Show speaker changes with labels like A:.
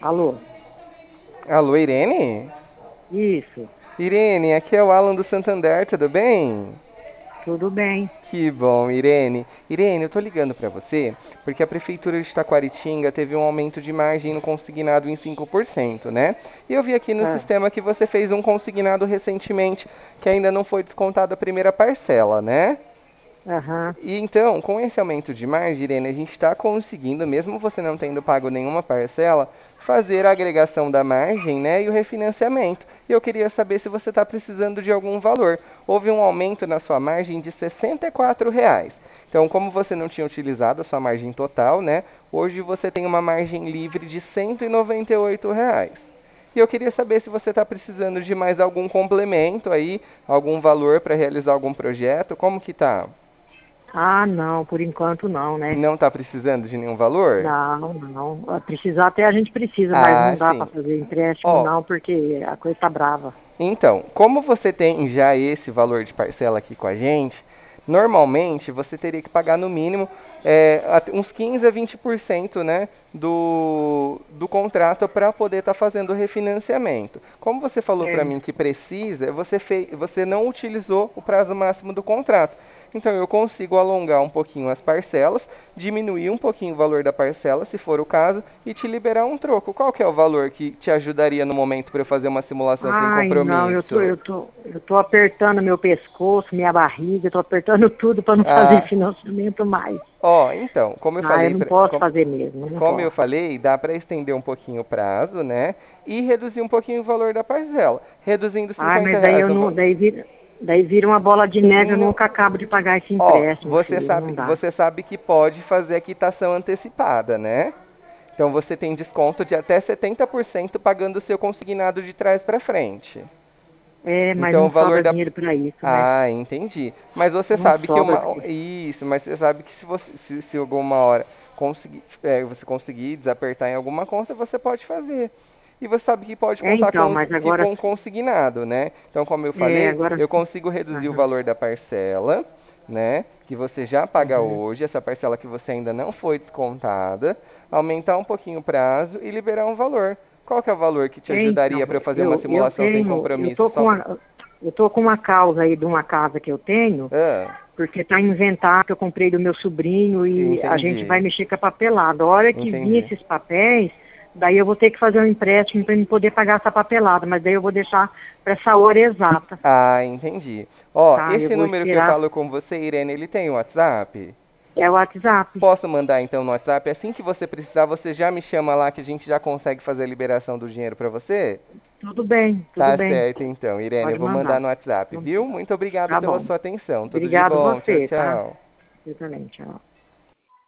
A: Alô?
B: Alô, Irene?
A: Isso,
B: Irene, aqui é o Alan do Santander, tudo bem?
A: tudo bem.
B: Que bom, Irene. Irene, eu tô ligando pra você porque a Prefeitura de Taquaritinga teve um aumento de margem no consignado em 5%, né? E eu vi aqui no
A: Ah,
B: sistema que você fez um consignado recentemente que ainda não foi descontada a primeira parcela, né?
A: aham.
B: E então, com esse aumento de margem, Irene, a gente está conseguindo, mesmo você não tendo pago nenhuma parcela, fazer a agregação da margem, né, e o refinanciamento. E eu queria saber se você está precisando de algum valor. Houve um aumento na sua margem de R$ 64. Então, como você não tinha utilizado a sua margem total, né, hoje você tem uma margem livre de R$ 198. E eu queria saber se você está precisando de mais algum complemento aí, algum valor para realizar algum projeto, como que tá?
A: Ah, não, por enquanto não, né?
B: Não está precisando de nenhum valor?
A: Não, não. Precisar até a gente precisa, mas
B: Ah,
A: não dá para
B: sim.
A: fazer empréstimo
B: Ó,
A: não, porque a coisa tá brava.
B: então, como você tem já esse valor de parcela aqui com a gente, normalmente você teria que pagar no mínimo uns 15 a 20%, né, do contrato para poder estar fazendo o refinanciamento. Como você falou para
A: É.
B: mim que precisa, você não utilizou o prazo máximo do contrato. Então eu consigo alongar um pouquinho as parcelas, diminuir um pouquinho o valor da parcela, se for o caso, e te liberar um troco. Qual que é o valor que te ajudaria no momento para eu fazer uma simulação sem
A: Ai, não,
B: compromisso?
A: eu tô apertando meu pescoço, minha barriga, eu tô apertando tudo para não fazer
B: Ah,
A: financiamento mais.
B: então,
A: Ah, eu não posso fazer mesmo, eu não
B: como eu
A: posso.
B: falei, dá para estender um pouquinho o prazo, né? E reduzir um pouquinho o valor da parcela. Reduzindo
A: Ah,
B: R$ 50
A: mas daí
B: reais.
A: eu não, daí vira uma bola de neve, eu
B: No-
A: nunca acabo de pagar esse
B: Ó,
A: empréstimo, filho, não dá.
B: você sabe que pode fazer a quitação antecipada, né? Então você tem desconto de até 70% pagando o seu consignado de trás para frente.
A: É, mas
B: Então o
A: não
B: valor
A: sobra
B: da.
A: dinheiro para isso, né?
B: Ah, entendi. Mas você
A: Não
B: sabe que
A: sobra.
B: uma. Isso, mas você sabe que se alguma hora você conseguir desapertar em alguma conta, você pode fazer. E você sabe que pode
A: É,
B: contar
A: então, mas agora,
B: com o consignado, né? Então, como eu
A: é,
B: falei,
A: agora,
B: eu consigo reduzir o
A: aham,
B: valor da parcela, né? Que você já paga
A: uhum.
B: hoje, essa parcela que você ainda não foi descontada, aumentar um pouquinho o prazo e liberar um valor. Qual que é o valor que te
A: É,
B: ajudaria
A: então,
B: para eu fazer uma
A: eu
B: simulação sem
A: tenho,
B: compromisso? Só pra...
A: eu tô com uma causa aí de uma casa que eu tenho,
B: Ah,
A: porque tá inventário, que eu comprei do meu sobrinho e a gente vai
B: entendi,
A: mexer com a papelada. A hora que vir
B: entendi.
A: esses papéis, daí eu vou ter que fazer um empréstimo para me poder pagar essa papelada, mas daí eu vou deixar para essa hora exata,
B: Ah, entendi. Ó,
A: tá? Eu
B: esse
A: vou
B: número que eu
A: esperar.
B: falo com você, Irene, ele tem WhatsApp?
A: É o WhatsApp.
B: Posso mandar então no WhatsApp? Assim que você precisar, você já me chama lá que a gente já consegue fazer a liberação do dinheiro para você?
A: Tudo bem, tudo
B: Tá
A: bem.
B: certo então, Irene, eu
A: Pode
B: vou mandar
A: mandar.
B: no WhatsApp,
A: Então,
B: viu? Muito obrigado
A: tá
B: pela
A: bom.
B: sua atenção. Tudo de
A: Obrigado
B: bom. Tchau,
A: você, tá?
B: tchau.
A: Eu também, tchau.